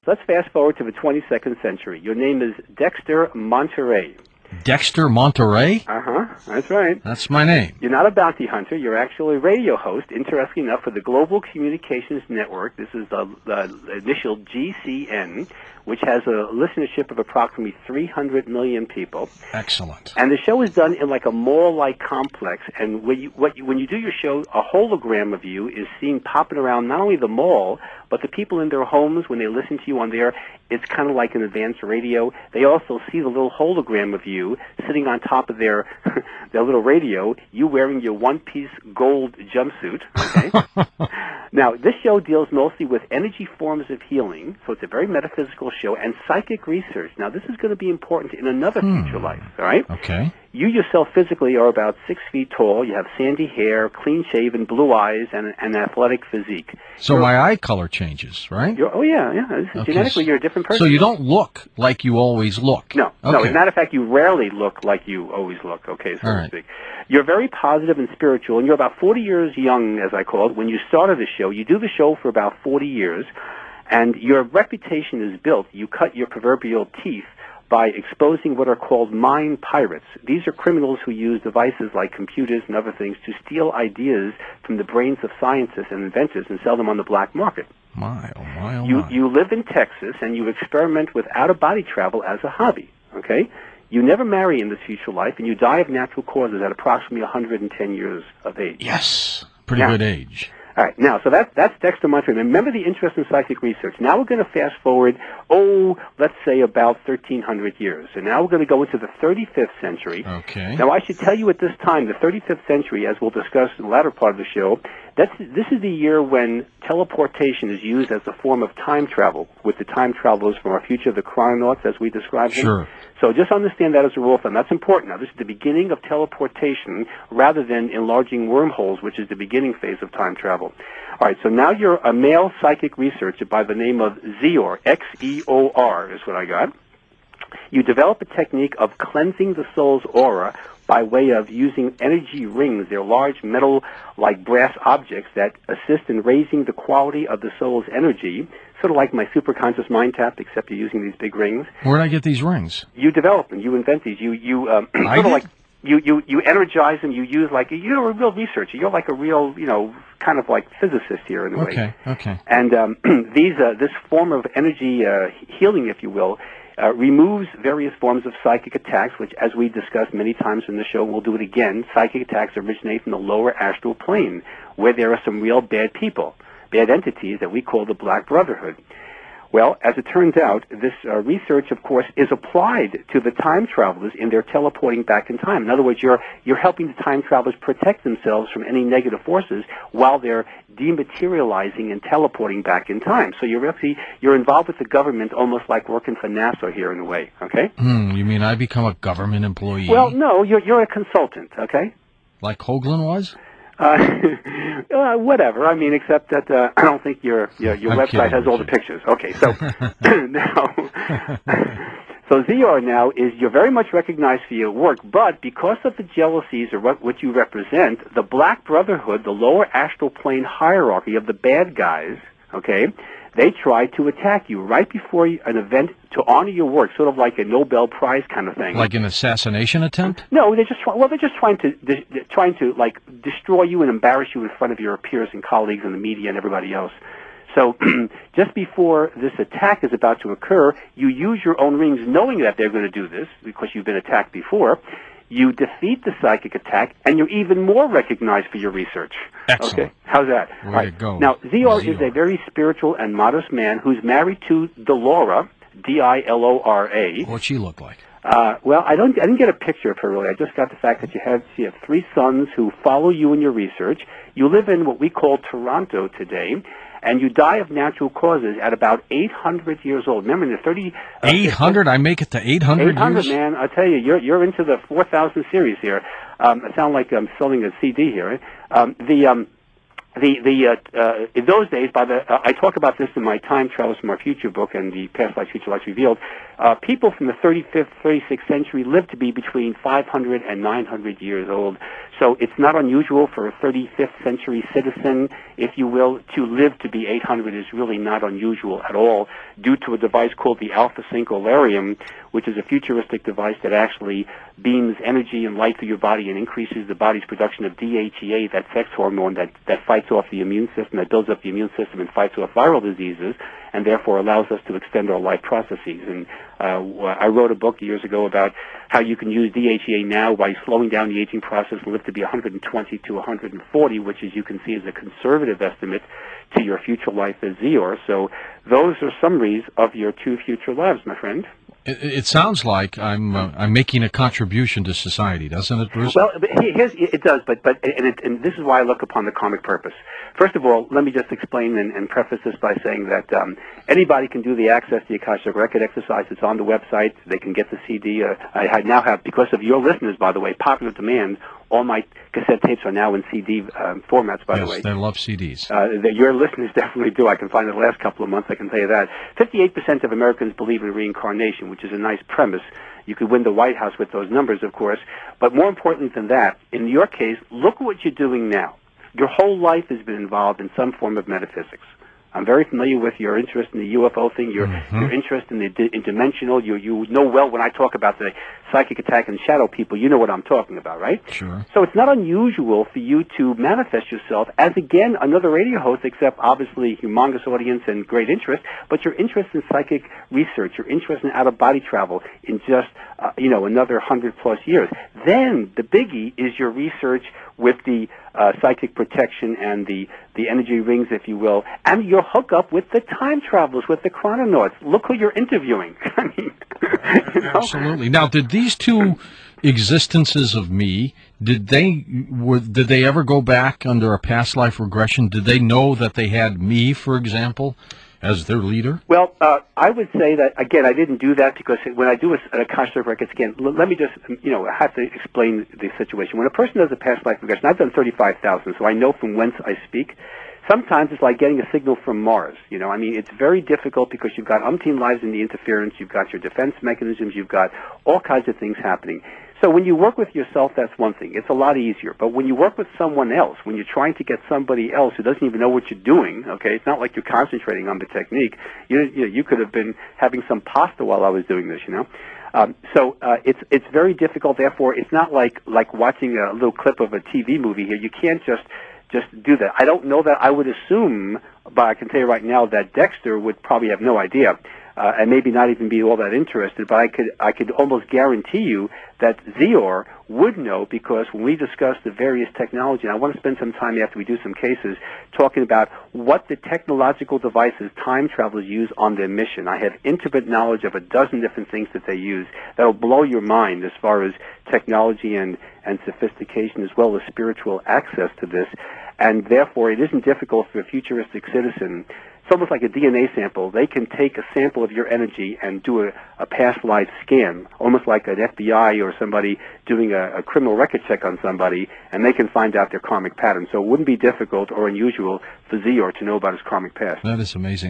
Let's fast forward to the 22nd century. Your name is Dexter Monterey. Dexter Monterey? That's right. That's my name. You're not a bounty hunter. You're actually a radio host, interesting enough, for the Global Communications Network. This is the initial GCN, which has a listenership of approximately 300 million people. Excellent. And the show is done in like a mall-like complex. And when you do your show, a hologram of you is seen popping around not only the mall, but the people in their homes when they listen to you on there. It's kind of like an advanced radio. They also see the little hologram of you sitting on top of their little radio, you wearing your one-piece gold jumpsuit. Okay? Now, this show deals mostly with energy forms of healing, so it's a very metaphysical show, and psychic research. Now, this is going to be important in another future life, all right? Okay. You yourself physically are about 6 feet tall. You have sandy hair, clean-shaven, blue eyes, and an athletic physique. So my eye color changes, right? Genetically, you're a different person. So you don't look like you always look. No. Okay. No, as a matter of fact, you rarely look like you always look, okay, so All to right. speak. You're very positive and spiritual, and you're about 40 years young, as I call it, when you started the show. You do the show for about 40 years, and your reputation is built. You cut your proverbial teeth by exposing what are called mind pirates. These are criminals who use devices like computers and other things to steal ideas from the brains of scientists and inventors and sell them on the black market. My, oh my, oh You my. you live in Texas, and you experiment with out-of-body travel as a hobby, okay? You never marry in this future life, and you die of natural causes at approximately 110 years of age. Yes. Pretty Now- good age. All right, now, so that's Dexter Monterey. Remember the interest in psychic research. Now we're going to fast forward, let's say about 1,300 years. And now we're going to go into the 35th century. Okay. Now, I should tell you at this time, the 35th century, as we'll discuss in the latter part of the show, this is the year when teleportation is used as a form of time travel, with the time travelers from our future, the chrononauts, as we describe them. Sure. So just understand that as a rule of thumb. That's important. Now, this is the beginning of teleportation rather than enlarging wormholes, which is the beginning phase of time travel. All right, so now you're a male psychic researcher by the name of Xeor, X-E-O-R is what I got. You develop a technique of cleansing the soul's aura by way of using energy rings. They're large metal-like brass objects that assist in raising the quality of the soul's energy, sort of like my superconscious mind tap, except you're using these big rings. Where'd I get these rings? You develop them. You invent these. You I sort of did? like you energize them. You use you're a real researcher. You're like a real kind of like physicist here in a way. Okay. And this form of energy healing, if you will, removes various forms of psychic attacks, which, as we discussed many times in the show, we'll do it again. Psychic attacks originate from the lower astral plane, where there are some real bad people, bad entities that we call the Black Brotherhood. Well, as it turns out, this research, of course, is applied to the time travelers in their teleporting back in time. In other words, you're helping the time travelers protect themselves from any negative forces while they're dematerializing and teleporting back in time. So you're involved with the government, almost like working for NASA here in a way. Okay? You mean I become a government employee? Well, no, you're a consultant. Okay? Like Hoagland was? Whatever. I mean, except that I don't think your website has all the pictures. Okay, so now, so Xeor now you're very much recognized for your work, but because of the jealousies or what you represent, the Black Brotherhood, the lower astral plane hierarchy of the bad guys, okay, they try to attack you right before an event to honor your work, sort of like a Nobel Prize kind of thing. Like an assassination attempt? No, they're just trying to like destroy you and embarrass you in front of your peers and colleagues and the media and everybody else. So just before this attack is about to occur, you use your own rings knowing that they're going to do this because you've been attacked before. You defeat the psychic attack, and you're even more recognized for your research. Excellent. Okay, how's that? Way to go. Now, Xeor is a very spiritual and modest man who's married to Dilora, D-I-L-O-R-A. What'd she look like? Well, I didn't get a picture of her really. I just got the fact that you have 3 sons who follow you in your research. You live in what we call Toronto today, and you die of natural causes at about 800 years old. Remember, in the 30... 800? I make it to 800 800, years? man. I tell you, you're into the 4,000 series here. I sound like I'm selling a CD here. In those days, I talk about this in my Time Travels from Our Future book and the Past Lives, Future Lives Revealed. People from the 35th, 36th century lived to be between 500 and 900 years old. So it's not unusual for a 35th century citizen, if you will, to live to be 800 is really not unusual at all, due to a device called the Alpha Sync Olarium, which is a futuristic device that actually beams energy and light through your body and increases the body's production of DHEA, that sex hormone that fights off the immune system, that builds up the immune system and fights off viral diseases, and therefore allows us to extend our life processes. And I wrote a book years ago about how you can use DHEA now by slowing down the aging process and live to be 120 to 140, which, as you can see, is a conservative estimate to your future life as Zeor. So those are summaries of your 2 future lives, my friend. It sounds like I'm making a contribution to society, doesn't it, Bruce? Well, it does, and this is why I look upon the karmic purpose. First of all, let me just explain and preface this by saying that anybody can do the Access the Akashic Record exercise. It's on the website. They can get the CD. I now have, because of your listeners, by the way, popular demand, all my cassette tapes are now in CD formats, by the way. Yes, they love CDs. Your listeners definitely do. I can find the last couple of months, I can tell you that. 58% of Americans believe in reincarnation, which is a nice premise. You could win the White House with those numbers, of course. But more important than that, in your case, look at what you're doing now. Your whole life has been involved in some form of metaphysics. I'm very familiar with your interest in the UFO thing, your interest in the dimensional. You know well when I talk about the psychic attack and shadow people, you know what I'm talking about, right? Sure. So it's not unusual for you to manifest yourself as, again, another radio host, except obviously humongous audience and great interest, but your interest in psychic research, your interest in out-of-body travel in just, another 100-plus years. Then the biggie is your research with the psychic protection and the energy rings, if you will, and your hookup with the time travelers, with the chrononauts. Look who you're interviewing. I mean, Absolutely. Now, did these 2 existences of me, did they ever go back under a past life regression? Did they know that they had me, for example, as their leader? Well, I would say that, again, I didn't do that because when I do an Akashic Records scan, let me just, I have to explain the situation. When a person does a past life regression, I've done 35,000, so I know from whence I speak. Sometimes it's like getting a signal from Mars. It's very difficult because you've got umpteen lives in the interference, you've got your defense mechanisms, you've got all kinds of things happening. So when you work with yourself, that's one thing. It's a lot easier. But when you work with someone else, when you're trying to get somebody else who doesn't even know what you're doing, okay, it's not like you're concentrating on the technique. You could have been having some pasta while I was doing this, So it's very difficult. Therefore, it's not like watching a little clip of a TV movie here. You can't just do that. I don't know that. I would assume, but I can tell you right now that Dexter would probably have no idea. And maybe not even be all that interested, but I could almost guarantee you that Zeor would know, because when we discuss the various technology, and I want to spend some time after we do some cases talking about what the technological devices time travelers use on their mission. I have intimate knowledge of a dozen different things that they use that will blow your mind as far as technology and sophistication, as well as spiritual access to this. And therefore, it isn't difficult for a futuristic citizen. It's almost like a DNA sample. They can take a sample of your energy and do a past life scan, almost like an FBI or somebody doing a criminal record check on somebody, and they can find out their karmic pattern. So it wouldn't be difficult or unusual for Zeor to know about his karmic past. That is amazing.